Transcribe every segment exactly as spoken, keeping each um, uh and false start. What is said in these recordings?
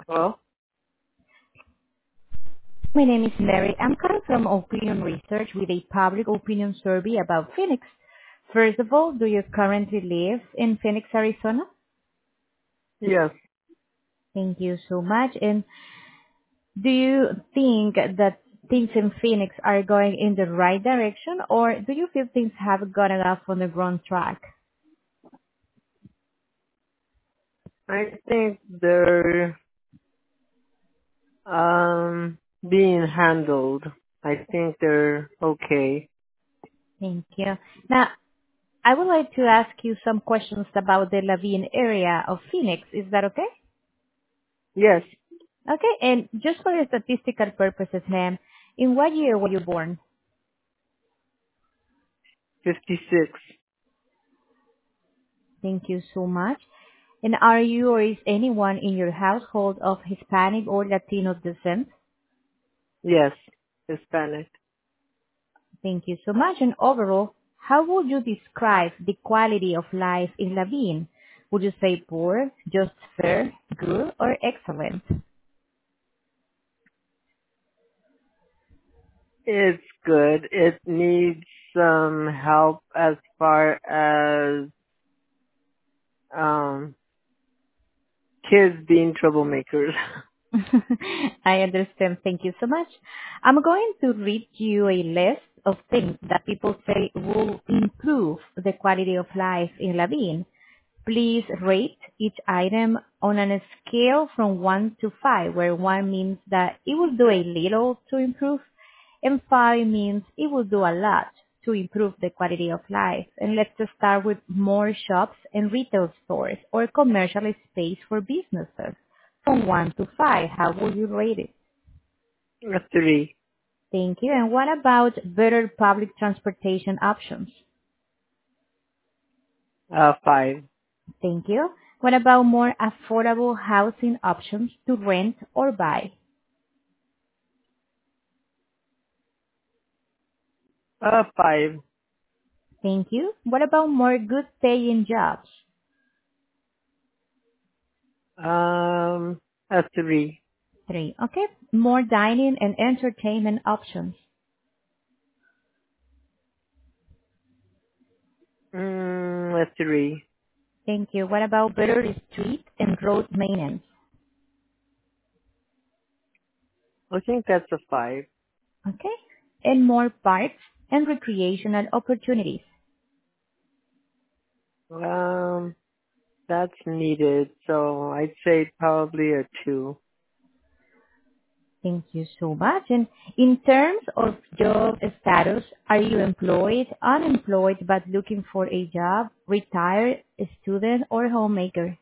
Well, My name is Mary. I'm calling from Opinion Research with a public opinion survey about Phoenix. First of all, do you currently live in Phoenix, Arizona? yes, Thank you so much. And do you think that things in Phoenix are going in the right direction, or do you feel things have gotten off on the wrong track? I think they're um being handled. I think they're okay. Thank you. Now, I would like to ask you some questions about the Laveen area of Phoenix. Is that okay? Yes, Okay, and just for the statistical purposes, ma'am, in what year were you born? fifty-six. Thank you so much. And are you or is anyone in your household of Hispanic or Latino descent? Yes, Hispanic. Thank you so much. And overall, how would you describe the quality of life in Laveen? Would you say poor, just fair, good, or excellent? It's good. It needs some help as far as um kids being troublemakers. I understand. Thank you so much. I'm going to read you a list of things that people say will improve the quality of life in Laveen. Please rate each item on a scale from one to five, where one means that it will do a little to improve, and five means it will do a lot to improve the quality of life. And let's just start with more shops and retail stores or commercial space for businesses. From one to five, how would you rate it? A three. Thank you. And what about better public transportation options? Uh five. Thank you. What about more affordable housing options to rent or buy? Uh five. Thank you. What about more good paying jobs? Um a three. Three. Okay. More dining and entertainment options. Mm, a three. Thank you. What about better street and road maintenance? I think that's a five. Okay. And more parks and recreational opportunities. Um That's needed, so I'd say probably a two. Thank you so much. And in terms of job status, are you employed, unemployed, but looking for a job, retired, a student, or homemaker?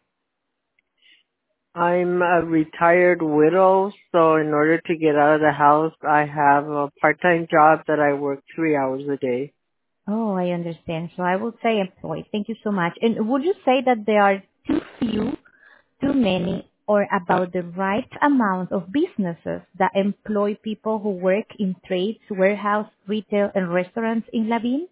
I'm a retired widow, so in order to get out of the house, I have a part-time job that I work three hours a day. Oh, I understand. So I will say employed. Thank you so much. And would you say that there are too few, too many, or about the right amount of businesses that employ people who work in trades, warehouse, retail, and restaurants in Lavin?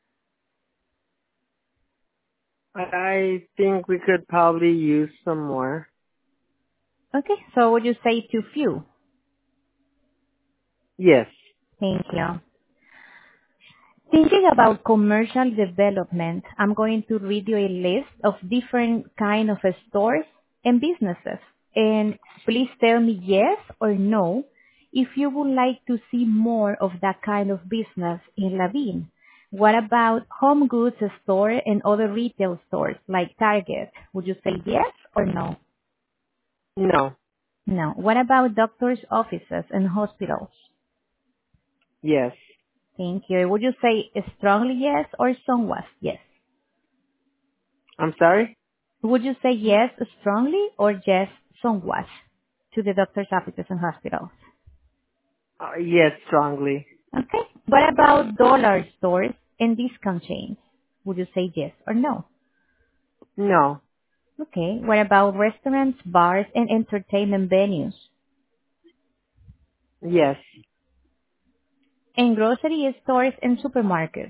I think we could probably use some more. Okay, so would you say too few? Yes. Thank you. Thinking about commercial development, I'm going to read you a list of different kind of stores and businesses. And please tell me yes or no if you would like to see more of that kind of business in Lavin. What about home goods store and other retail stores like Target? Would you say yes or no? No. No. What about doctors' offices and hospitals? Yes. Thank you. Would you say strongly yes or somewhat yes? I'm sorry? Would you say yes strongly or yes somewhat to the doctor's offices and hospitals? Uh, yes, strongly. Okay. What about dollar stores and discount chains? Would you say yes or no? No. Okay. What about restaurants, bars, and entertainment venues? Yes. And grocery stores and supermarkets?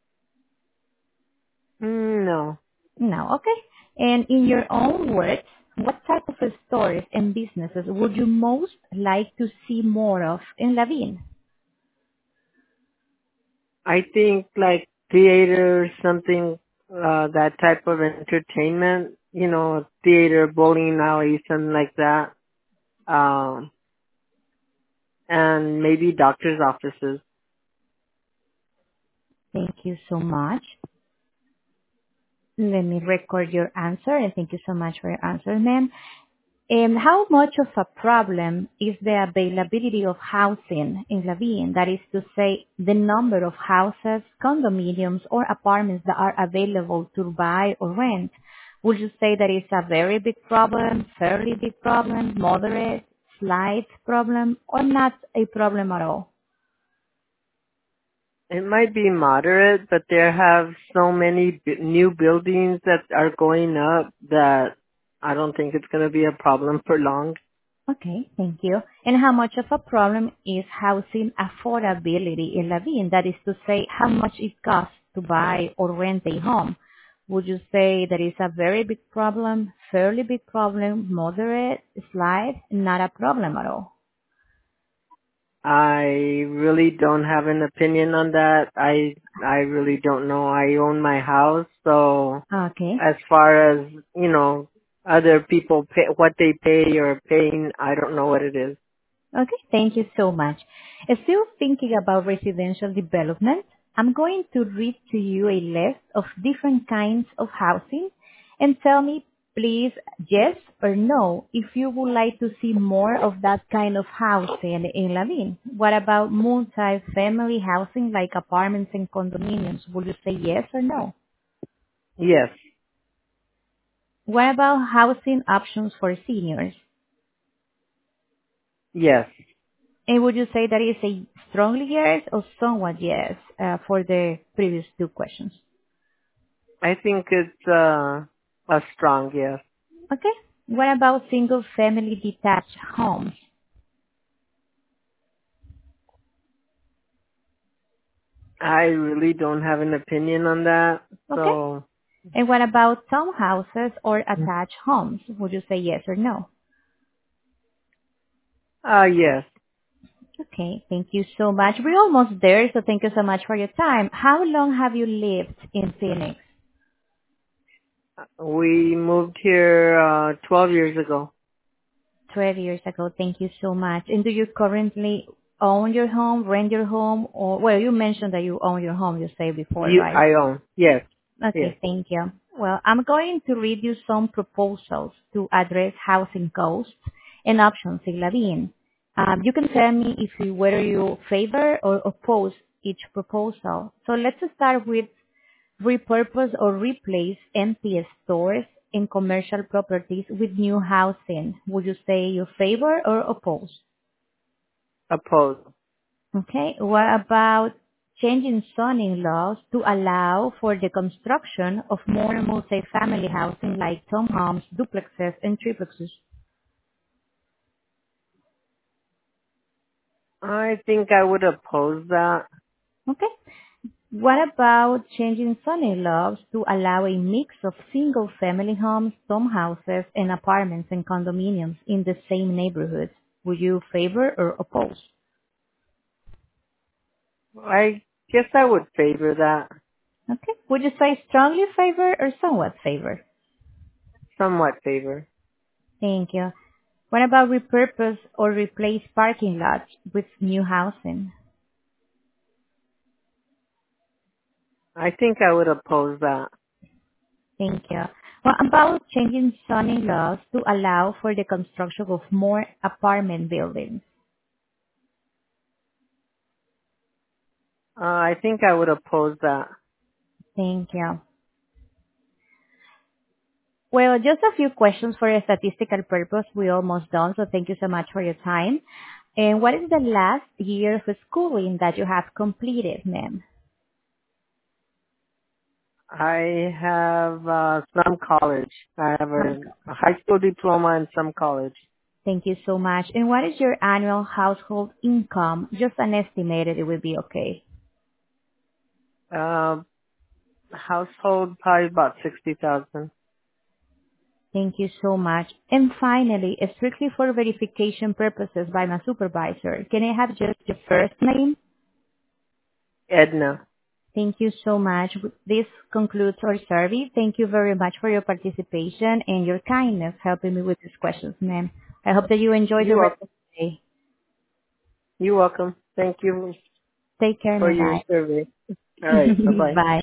Mm, no. No. Okay. And in your own words, What type of stores and businesses would you most like to see more of in Laveen? I think like theater, something, uh, that type of entertainment, you know, theater, bowling alley, something like that. Um, and maybe doctor's offices. Thank you so much. Let me record your answer, and thank you so much for your answer, ma'am. And how much of a problem is the availability of housing in Laveen? That is to say, the number of houses, condominiums, or apartments that are available to buy or rent. Would you say that it's a very big problem, fairly big problem, moderate, slight problem, or not a problem at all? It might be moderate, but there have so many b- new buildings that are going up that I don't think it's going to be a problem for long. Okay, thank you. And how much of a problem is housing affordability in Laveen? That is to say, how much it costs to buy or rent a home. Would you say that is a very big problem, fairly big problem, moderate, slight, not a problem at all? I really don't have an opinion on that. I I really don't know. I own my house, so Okay. as far as, you know, other people pay what they pay or paying, I don't know what it is. Okay, thank you so much. Still thinking about residential development, I'm going to read to you a list of different kinds of housing and tell me, please, yes or no, if you would like to see more of that kind of housing in Lavin. What about multi-family housing like apartments and condominiums? Would you say yes or no? Yes. What about housing options for seniors? Yes. And would you say that is a strongly yes or somewhat yes uh, for the previous two questions? I think it's uh a strong yes. Okay. What about single-family detached homes? I really don't have an opinion on that. Okay. So, And what about townhouses or attached homes? Would you say yes or no? uh yes. Okay. Thank you so much. We're almost there, so thank you so much for your time. How long have you lived in Phoenix? We moved here uh twelve years ago. twelve years ago. Thank you so much. And do you currently own your home, rent your home, or, well, you mentioned that you own your home, you said before, You, right? I own. Yes. Yes. Okay, thank you. Well, I'm going to read you some proposals to address housing costs and options in Lavin. Um, you can tell me if you, whether you favor or oppose each proposal. So let's start with repurpose or replace empty stores in commercial properties with new housing. Would you say you favor or oppose? Opposed. Okay. What about changing zoning laws to allow for the construction of more multi-family housing like townhomes, duplexes, and triplexes? I think I would oppose that. Okay. What about changing zoning laws to allow a mix of single-family homes, townhouses, and apartments and condominiums in the same neighborhood? Would you favor or oppose? I guess I would favor that. Okay. Would you say strongly favor or somewhat favor? Somewhat favor. Thank you. What about repurpose or replace parking lots with new housing? I think I would oppose that. Thank you. What about changing zoning laws to allow for the construction of more apartment buildings? Uh, I think I would oppose that. Thank you. Well, just a few questions for a statistical purpose. We're almost done, so thank you so much for your time. And what is the last year of schooling that you have completed, ma'am? I have uh, some college. I have Um, a, a high school diploma and some college. Thank you so much. And what is your annual household income? Just an estimated, it will be okay. Uh, household probably about sixty thousand. Thank you so much. And finally, strictly for verification purposes by my supervisor, can I have just your first name? Edna. Thank you so much. This concludes our survey. Thank you very much for your participation and your kindness helping me with these questions, ma'am. I hope that you enjoy the You're rest welcome. of the day. You're welcome. Thank you Take care for now. your Bye. survey. All right. Bye bye. Bye.